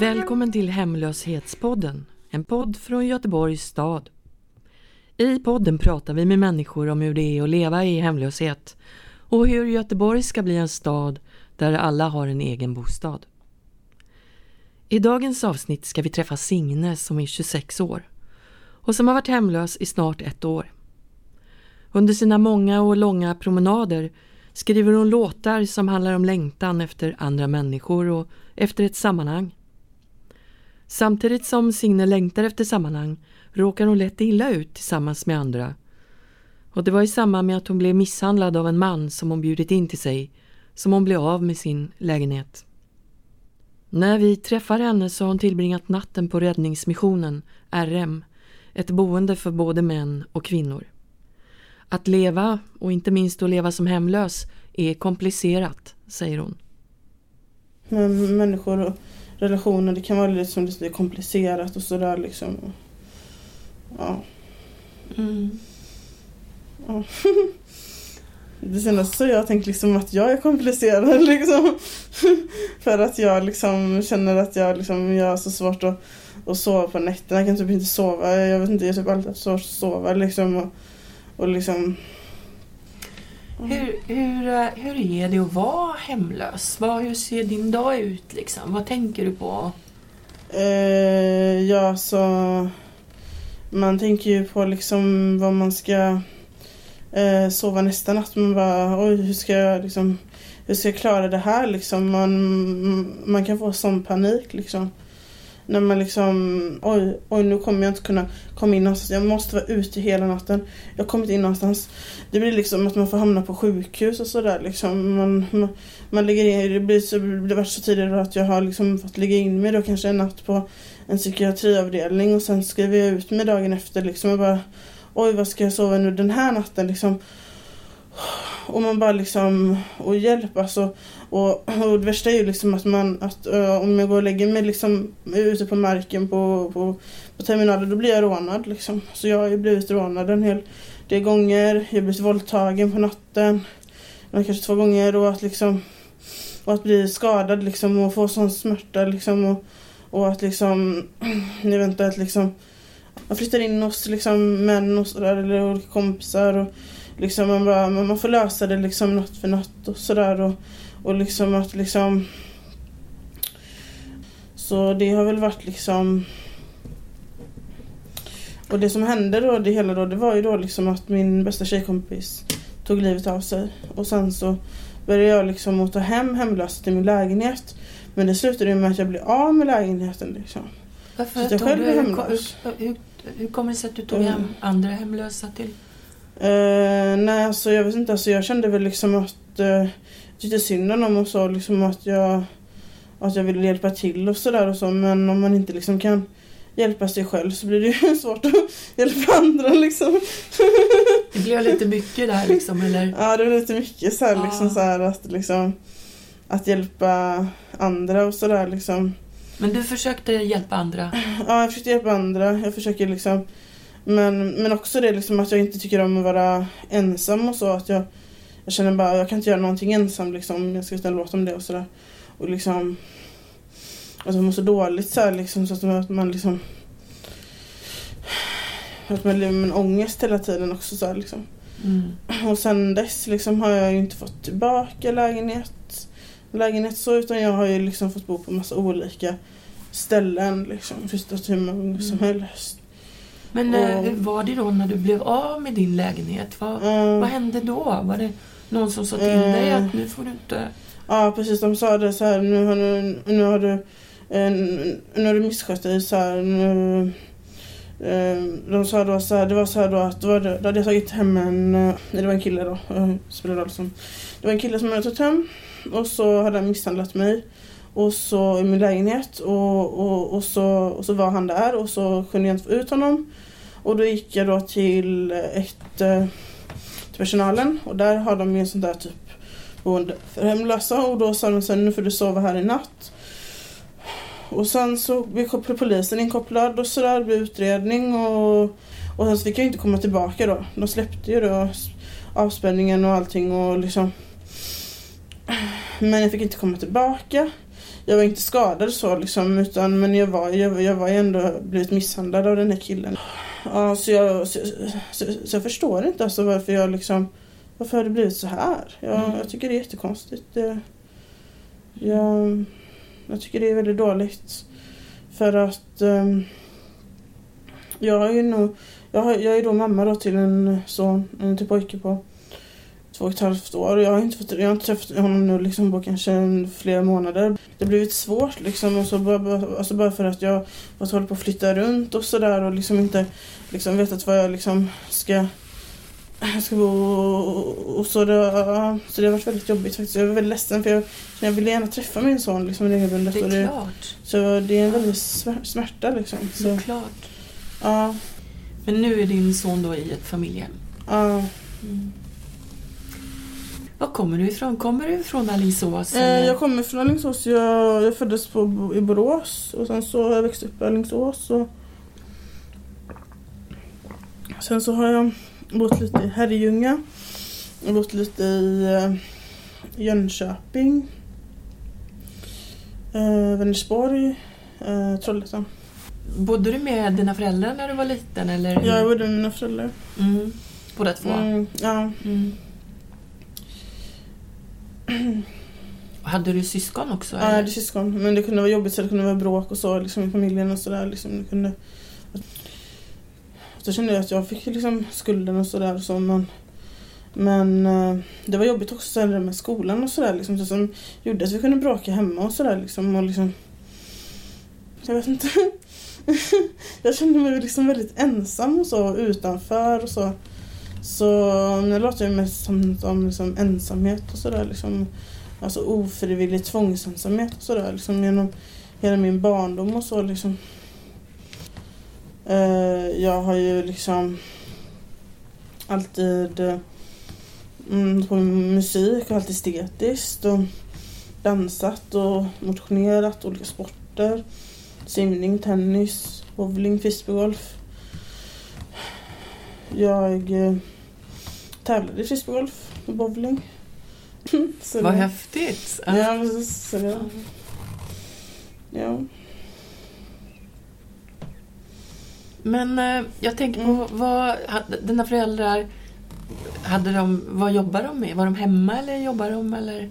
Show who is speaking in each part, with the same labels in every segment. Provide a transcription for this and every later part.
Speaker 1: Välkommen till Hemlöshetspodden, en podd från Göteborgs stad. I podden pratar vi med människor om hur det är att leva i hemlöshet och hur Göteborg ska bli en stad där alla har en egen bostad. I dagens avsnitt ska vi träffa Signe som är 26 år och som har varit hemlös i snart 1 år. Under sina många och långa promenader skriver hon låtar som handlar om längtan efter andra människor och efter ett sammanhang. Samtidigt som Signe längtar efter sammanhang råkar hon lätt illa ut tillsammans med andra. Och det var i samband med att hon blev misshandlad av en man som hon bjudit in till sig som hon blev av med sin lägenhet. När vi träffar henne så har hon tillbringat natten på Räddningsmissionen, RM, ett boende för både män och kvinnor. Att leva, och inte minst att leva som hemlös, är komplicerat, säger hon.
Speaker 2: Men människor och relationer, det kan vara lite som det är komplicerat och sådär liksom. Ja. Ja. Det senaste så jag tänkt liksom att jag är komplicerad liksom. För att jag liksom känner att jag har så svårt att sova på nätterna. Jag kan typ inte sova. Jag vet inte, jag typ alltid svårt att sova liksom. Och liksom...
Speaker 1: Hur är det att vara hemlös? Hur ser din dag ut liksom? Vad tänker du på?
Speaker 2: Ja, så man tänker ju på liksom vad man ska sova nästa natt. Man bara, oj, hur ska jag klara det här liksom? Man kan få sån panik liksom. När man liksom, oj, nu kommer jag inte kunna komma in någonstans. Jag måste vara ute hela natten. Jag har kommit in någonstans. Det blir liksom att man får hamna på sjukhus och sådär liksom. Man ligger in, det var så tidigare att jag har liksom fått ligga in med då kanske en natt på en psykiatriavdelning. Och sen skriver jag ut mig dagen efter liksom. Jag bara, oj, vad ska jag sova nu den här natten liksom. Och man bara liksom, och hjälp alltså. Och det värsta är ju liksom att om jag går och lägger mig liksom ute på marken på terminalen, då blir jag rånad liksom. Så jag har ju blivit rånad en hel del gånger. Jag har blivit våldtagen på natten. Kanske 2 gånger och att bli skadad liksom och få sån smärta liksom och att liksom eventuellt liksom man flyttar in hos liksom män och sådär eller olika kompisar och liksom man får lösa det liksom natt för natt och sådär och liksom att liksom så det har väl varit liksom. Och det som hände då det var ju då liksom att min bästa tjejkompis tog livet av sig och sen så började jag liksom att ta hemlös till min lägenhet, men det slutade ju med att jag blev av med lägenheten liksom.
Speaker 1: Varför så jag själv blev hemlös. Hur kommer det sig att du tog hem andra hemlösa till?
Speaker 2: Nej, alltså jag vet inte, alltså jag kände väl liksom att jag tyckte synd om dem och så liksom att jag ville hjälpa till och sådär och så, men om man inte liksom kan hjälpa sig själv så blir det ju svårt att hjälpa andra liksom.
Speaker 1: Det blev lite mycket där liksom, eller?
Speaker 2: Ja, det blev lite mycket så här liksom så här att liksom att hjälpa andra och sådär liksom.
Speaker 1: Men du försökte hjälpa andra?
Speaker 2: Ja, jag försökte hjälpa andra. Jag försöker liksom men också det liksom att jag inte tycker om att vara ensam och så, att jag känner bara jag kan inte göra någonting ensam liksom. Jag ska ställa låt om det och sådär. Och liksom att man mår så dåligt så här liksom, så att man liksom att man lever med en ångest hela tiden också så här liksom. Och sen dess liksom har jag ju inte fått tillbaka lägenhet så, utan jag har ju liksom fått bo på massa olika ställen liksom, förstås hur många som helst.
Speaker 1: Men hur var det då när du blev av med din lägenhet? Vad hände då? Var det någon som sa till dig att nu får du inte...
Speaker 2: Ja, precis. De sa det så här, nu har du misskött dig så här, de sa då så här, det var så här då att då hade jag tagit hem det var en kille då, det var en kille som hade tagit hem och så hade han misshandlat mig och så i min lägenhet och så var han där och så kunde jag inte få ut honom och då gick jag då till personalen och där har de ju en sån där typ boende för hemlösa och då sa de sen nu får du sova här i natt. Och sen så blev polisen inkopplad och sådär, blev utredning och sen så fick jag inte komma tillbaka då. De släppte ju då avspänningen och allting och liksom. Men jag fick inte komma tillbaka. jag var inte skadad så liksom, utan men jag var ändå blivit misshandlad av den här killen. Ja, så jag förstår inte alltså varför har det blivit så här. Jag tycker det är jättekonstigt. Jag tycker det är väldigt dåligt. För att jag är då mamma då till en son, till pojke på 2,5 år. Jag har inte träffat honom nu liksom på kanske flera månader. Det har blivit svårt liksom, och så bara för att jag håller på att flytta runt och sådär och liksom inte liksom vetat vad jag liksom ska bo och så det har varit väldigt jobbigt faktiskt. Jag var väldigt ledsen för jag ville gärna träffa min son liksom regelbundet.
Speaker 1: Det är klart.
Speaker 2: Så det är en väldigt smärta liksom. Så.
Speaker 1: Det är klart.
Speaker 2: Ja.
Speaker 1: Men nu är din son då i ett familjehem.
Speaker 2: Ja.
Speaker 1: Var kommer du ifrån? Kommer du från Alingsås?
Speaker 2: Jag kommer från Alingsås. Jag föddes i Borås och sen så har jag växt upp i Alingsås och sen så har jag bott lite i Herrljunga. Jag har bott lite i Jönköping, Vänersborg, Trollhättan.
Speaker 1: Bodde du med dina föräldrar när du var liten? Eller?
Speaker 2: Ja, jag bodde med mina föräldrar.
Speaker 1: Båda två?
Speaker 2: Ja.
Speaker 1: Hade du syskon också?
Speaker 2: Ja, jag hade syskon. Men det kunde vara jobbigt så det kunde vara bråk och så liksom, i familjen och sådär. Liksom, så kände jag att jag fick liksom skulden och sådär. Så, men det var jobbigt också så med skolan och sådär. Liksom, så som gjorde att vi kunde bråka hemma och sådär. Liksom, och liksom, jag vet inte. Jag kände mig liksom väldigt ensam och så utanför och så. Så nu låter jag mest som liksom ensamhet och sådär liksom, alltså ofrivillig tvångsensamhet och sådär liksom genom hela min barndom och så liksom. Jag har ju liksom alltid på musik och alltid estetiskt och dansat och motionerat, olika sporter, simning, tennis, bowling, frisbeegolf. Jag tävlade i frisbeegolf och bowling.
Speaker 1: Vad häftigt.
Speaker 2: Ja, så det. Ja.
Speaker 1: Men jag tänker på vad dina föräldrar vad jobbar de med? Var de hemma eller jobbar de eller?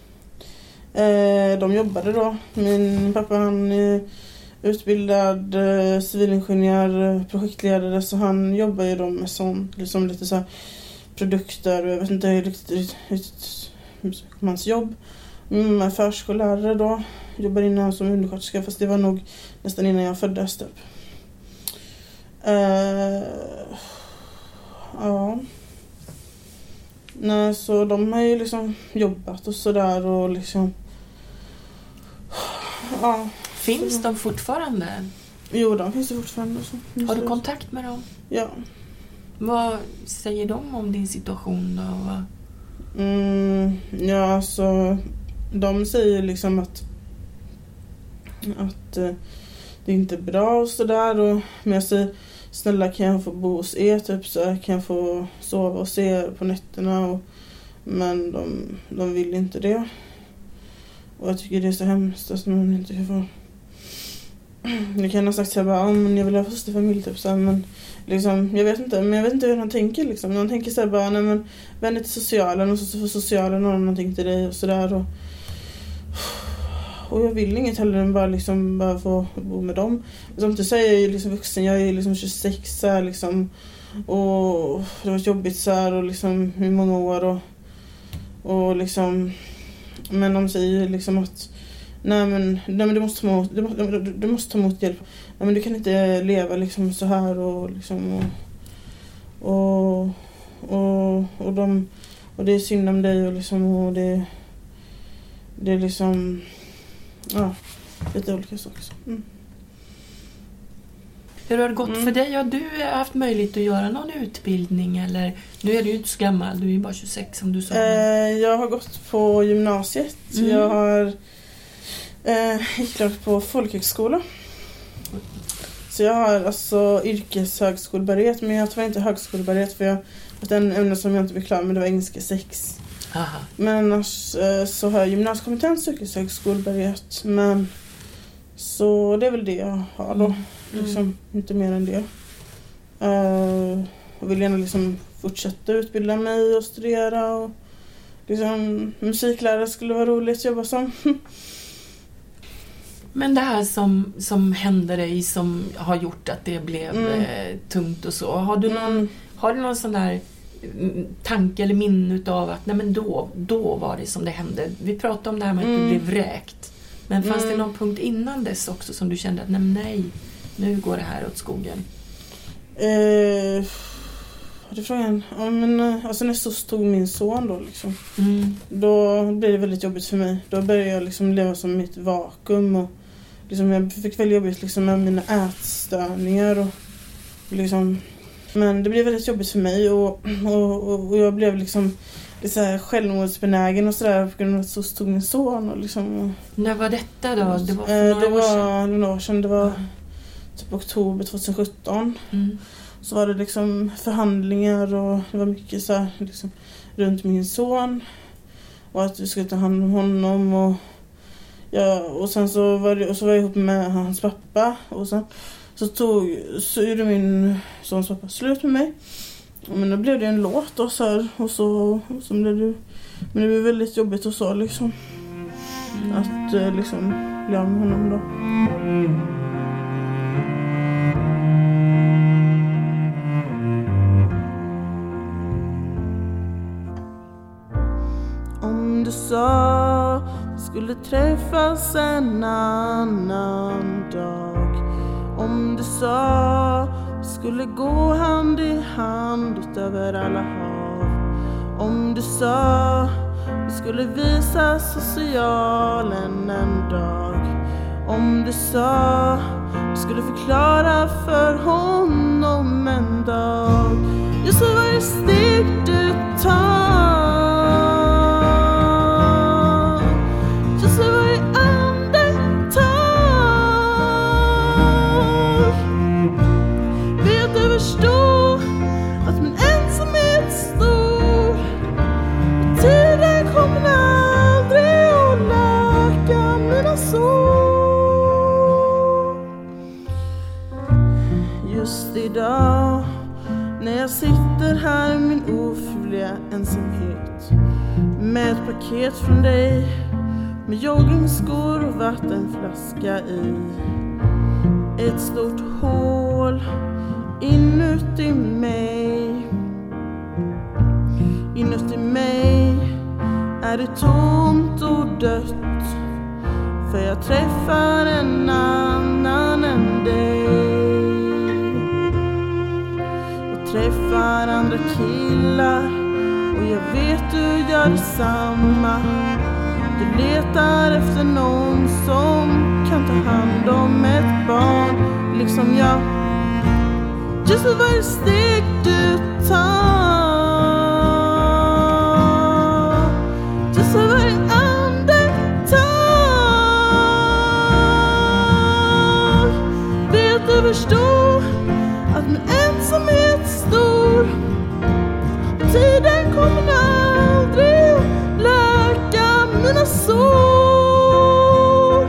Speaker 2: De jobbade då. Min pappa han är utbildad civilingenjör, projektledare, så han jobbar ju då med sånt liksom lite så här produkter och jag vet inte riktigt hans jobb. Med förskollärare då, jobbar innan som undersköterska, fast det var nog nästan innan jag föddes typ. Ja. Nej, så de har ju liksom jobbat och sådär och liksom ja.
Speaker 1: Finns de fortfarande?
Speaker 2: Jo, de finns ju fortfarande. Så.
Speaker 1: Har du kontakt med dem?
Speaker 2: Ja.
Speaker 1: Vad säger de om din situation då?
Speaker 2: Ja, så de säger liksom att det inte är bra och sådär. Men jag säger, snälla kan jag få bo hos er typ, så kan jag få sova hos er på nätterna. Men de vill inte det. Och jag tycker det är så hemskt att man inte kan få. Jag kan ha sagt så här bara, men jag vill ha fosterfamilj typ så här, men liksom, jag vet inte hur de tänker liksom. De tänker så här bara, nej men vänd till socialen och så får socialen ha någonting till dig och sådär och jag vill inget heller än bara få bo med dem. Samtidigt så är jag ju liksom vuxen, jag är liksom 26 så här, liksom, och det var jobbigt så här och liksom i många år och liksom, men de säger liksom att nej men du måste ta emot hjälp. Nej men du kan inte leva liksom så här och liksom och det är synd om dig och liksom och det är liksom ja, lite olika saker.
Speaker 1: Hur har det gått för dig? Har du haft möjlighet att göra någon utbildning? Eller, nu är du ju inte så gammal, du är ju bara 26 som du sa.
Speaker 2: Jag har gått på gymnasiet. Jag har gick klart på folkhögskola. Så jag har alltså yrkeshögskolebehörighet, men jag tar inte högskolebehörighet för att den ämne som jag inte blev klar med, det var engelska 6.
Speaker 1: Aha.
Speaker 2: Men annars så har jag gymnasiekompetens, yrkeshögskolebehörighet. Men så det är väl det jag har då. Liksom, inte mer än det. Jag vill gärna liksom fortsätta utbilda mig och studera. Och liksom, musiklärare skulle vara roligt att jobba som.
Speaker 1: Men det här som hände dig, som har gjort att det blev tungt och så. Har du någon sån där tanke eller minne av att nej men då var det som det hände? Vi pratade om det här med att du blev vräkt. Men fanns det någon punkt innan dess också som du kände att nej, nu går det här åt skogen?
Speaker 2: Det är frågan. Ja, men, alltså när så stod min son då liksom. Då blev det väldigt jobbigt för mig. Då började jag liksom leva som mitt vakuum. Och liksom, jag fick väldigt jobbigt liksom, med mina ätstörningar. Och liksom, men det blev väldigt jobbigt för mig. Och jag blev liksom lite så här självmordsbenägen och sådär. På grund av att så stod min son. Och liksom,
Speaker 1: när var detta då? Det var för
Speaker 2: några år sedan. Det var typ oktober 2017. Så var det liksom förhandlingar och det var mycket så här, liksom, runt min son. Och att vi skulle ta hand om honom. Och sen så var jag ihop med hans pappa. Och sen så gjorde min sons pappa slut med mig. Men då blev det en låt då, så här, och så blev det. Men det blev väldigt jobbigt och så liksom. Att liksom bli av med honom då. Om du sa vi skulle träffas en annan dag. Om du sa vi skulle gå hand i hand utöver alla hav. Om du sa vi skulle visa socialen en dag. Om du sa vi skulle förklara för honom en dag. Just så varje steg du tar. Idag, när jag sitter här i min ofrivilliga ensamhet med ett paket från dig, med joggingskor och vattenflaska i. Ett stort hål inuti mig. Inuti mig är det tomt och dött. För jag träffar en annan än dig. Träffar andra killar och jag vet du gör detsamma. Du letar efter någon som kan ta hand om ett barn, liksom jag. Just för varje steg du tar, just för varje andetag, vet du förstår att min ensamhet stor. Tiden kommer aldrig att läka mina sår.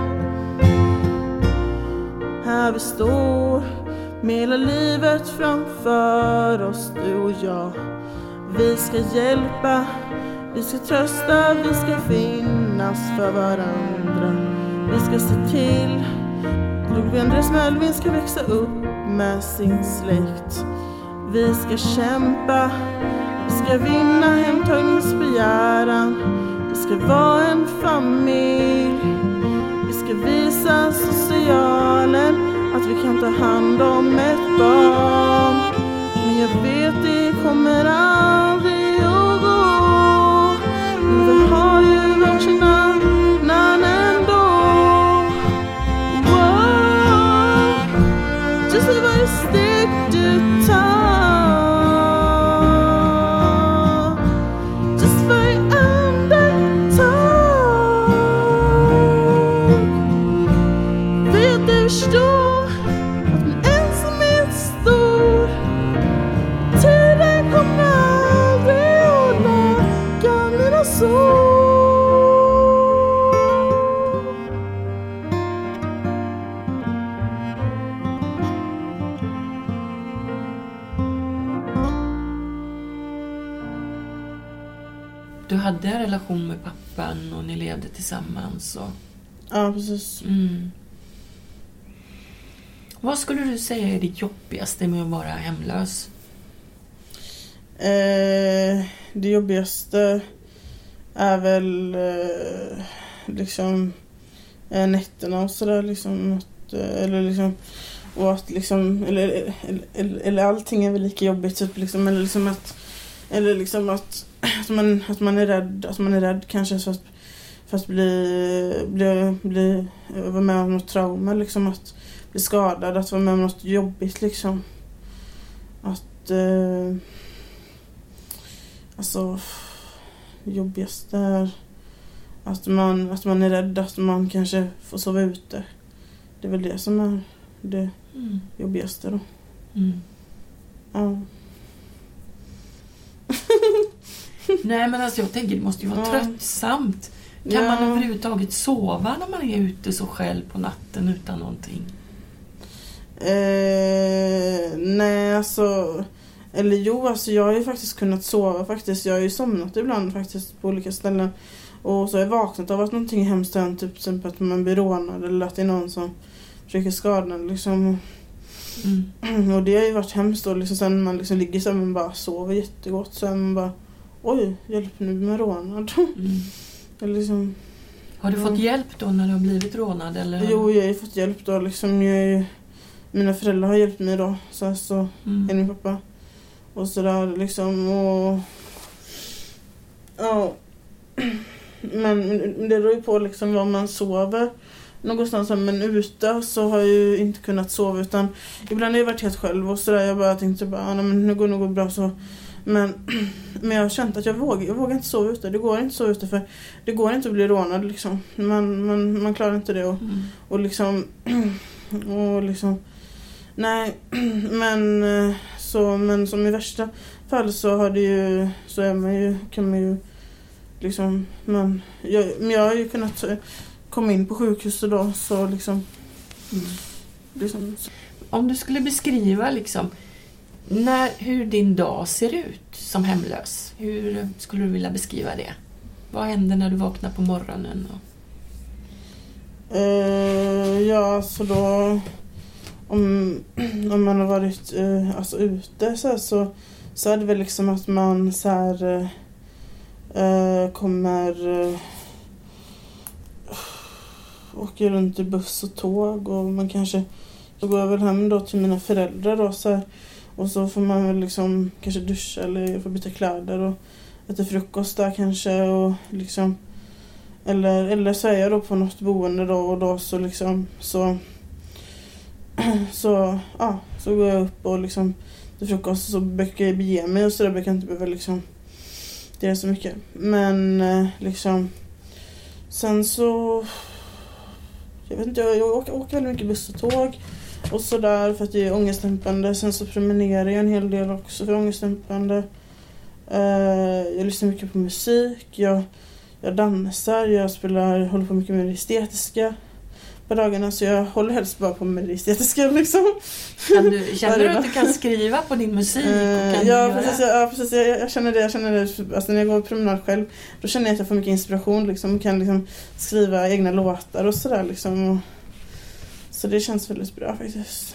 Speaker 2: Här vi står med hela livet framför oss, du och jag. Vi ska hjälpa, vi ska trösta, vi ska finnas för varandra. Vi ska se till att Andres Melvin ska växa upp med sin släkt. Vi ska kämpa, vi ska vinna hemtagningsbegäran. Vi ska vara en familj. Vi ska visa socialen att vi kan ta hand om ett barn. Men jag vet det kommer aldrig att gå. Men vi har ju varsin annan ändå. Just för varje steg du tar, just för varje andetag, vet du förstår att min ensamhet är stor. Tiden kommer
Speaker 1: hade en relation med pappan och ni levde tillsammans. Och...
Speaker 2: Ja, precis.
Speaker 1: Vad skulle du säga är det jobbigaste med att vara hemlös?
Speaker 2: Det jobbigaste är väl liksom nätterna och sådär liksom, eller liksom, och att liksom, eller allting är väl lika jobbigt typ liksom, eller liksom att man är rädd kanske för att bli vara med om något trauma liksom, att bli skadad, att vara med om något jobbigt liksom, att alltså jobbigaste är att man är rädd att man kanske får sova ute. Det är väl det som är det jobbigaste då. Ja.
Speaker 1: Nej, men alltså jag tänker det måste ju vara tröttsamt. Kan man överhuvudtaget sova när man är ute så själv på natten utan någonting?
Speaker 2: Nej, alltså... Eller jo, alltså jag har ju faktiskt kunnat sova faktiskt. Jag har ju somnat ibland faktiskt på olika ställen. Och så har jag vaknat av att någonting hemskt hänt. Typ exempel att man blir rånad eller att det är någon som försöker skada liksom. Och det har ju varit hemskt då. Liksom, sen man liksom ligger så här, man bara sover jättegott. Så man bara, oj, hjälp nu med rånad. Eller liksom,
Speaker 1: har du fått hjälp då när du har blivit rånad? Eller?
Speaker 2: Jo, jag har ju fått hjälp då. Liksom, mina föräldrar har hjälpt mig då. Så min pappa. Och sådär liksom. Och, ja. Men det beror ju på liksom var man sover någonstans. Men ute så har jag ju inte kunnat sova, utan ibland har jag varit helt själv och sådär. Jag bara tänkte nej, men nu går det nog bra så. Men jag har känt att jag vågar inte sova ute. Det går inte så ute, för det går inte att bli rånad liksom. Man klarar inte det och liksom nej, men som i värsta fall så har det ju, så är man ju, kan man ju liksom, men jag har ju kunnat komma in på sjukhuset då, så liksom, så.
Speaker 1: Om du skulle beskriva liksom hur din dag ser ut som hemlös, hur skulle du vilja beskriva det? Vad händer när du vaknar på morgonen?
Speaker 2: Ja, så då om man har varit alltså ute så är det väl liksom att man så här kommer åker runt i buss och tåg, och man kanske så går jag väl hem då till mina föräldrar då, så här, och så får man väl liksom kanske duscha eller få byta kläder och äta frukost där kanske, och liksom eller så är jag då på något boende då, och då så liksom så går jag upp och liksom till frukost, så brukar jag bege mig och så där, brukar jag inte behöva liksom det är så mycket. Men liksom sen så jag vet inte, jag åker väldigt mycket buss och tåg och så där för att det är ångestdämpande. Sen så promenerar jag en hel del också för ångestdämpande. Jag lyssnar mycket på musik, jag dansar, håller på mycket med det estetiska på dagarna, så jag håller helst bara på med det estetiska liksom.
Speaker 1: Känner du att du kan skriva på din musik?
Speaker 2: Precis, jag känner det. Alltså när jag går promenad själv, då känner jag att jag får mycket inspiration liksom, kan liksom skriva egna låtar och sådär liksom. Så det känns väldigt bra faktiskt.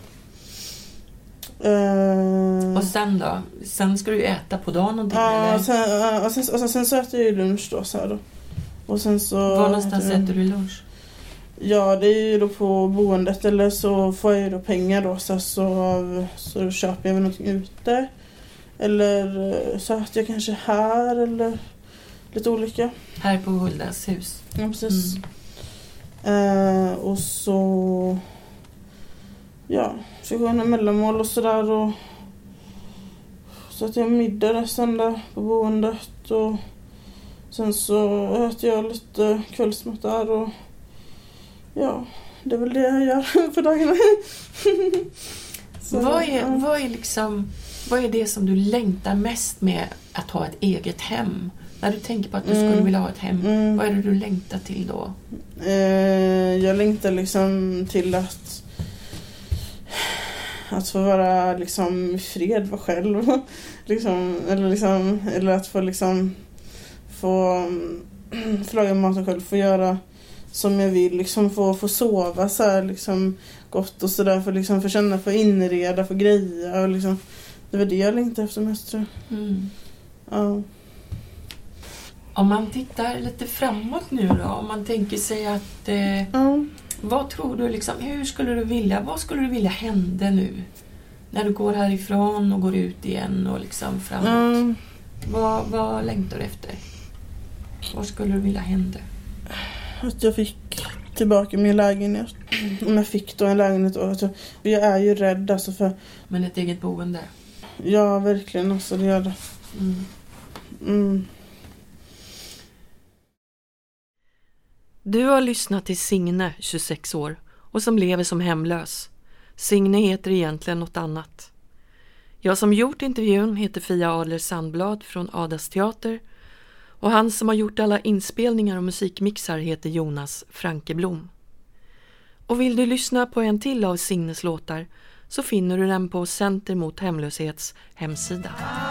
Speaker 1: Och sen då? Sen ska du äta på dagen någonting,
Speaker 2: eller?
Speaker 1: Och
Speaker 2: sen så äter jag ju lunch då så här då. Och sen så
Speaker 1: var någonstans äter du lunch?
Speaker 2: Ja, det är ju då på boendet, eller så får jag ju då pengar då, så köper jag väl någonting ute. Eller så att jag kanske här, eller lite olika.
Speaker 1: Här på Huldas hus?
Speaker 2: Ja, precis. Och så så går jag mellanmål och sådär, och så att jag middag resten där på boendet, och sen så äter jag lite kvällsmat där, och ja, det är väl det jag gör på dagarna. Så,
Speaker 1: vad är det som du längtar mest med att ha ett eget hem? När du tänker på att du skulle vilja ha ett hem, vad är det du längtar till då?
Speaker 2: Jag längtar liksom till att få vara liksom i fred, vara själv liksom, eller att få liksom få laga maten själv, få göra som jag vill, liksom få sova så här liksom gott och sådär, för liksom få känna, få inreda, få greja och liksom, det var det jag längtade efter mest, tror jag. Ja.
Speaker 1: Om man tittar lite framåt nu då, om man tänker sig att vad tror du liksom, vad skulle du vilja hända nu när du går härifrån och går ut igen och liksom framåt? Vad längtar du efter? Vad skulle du vilja hända?
Speaker 2: Att jag fick tillbaka min lägenhet. Om jag fick då en lägenhet. Jag är ju rädd alltså för...
Speaker 1: Men ett eget boende?
Speaker 2: Ja, verkligen. Alltså, det gör det.
Speaker 1: Du har lyssnat till Signe, 26 år, och som lever som hemlös. Signe heter egentligen något annat. Jag som gjort intervjun heter Fia Adler Sandblad från Adas teater, och han som har gjort alla inspelningar och musikmixar heter Jonas Frankeblom. Och vill du lyssna på en till av Signes låtar så finner du den på Center mot hemlöshets hemsida.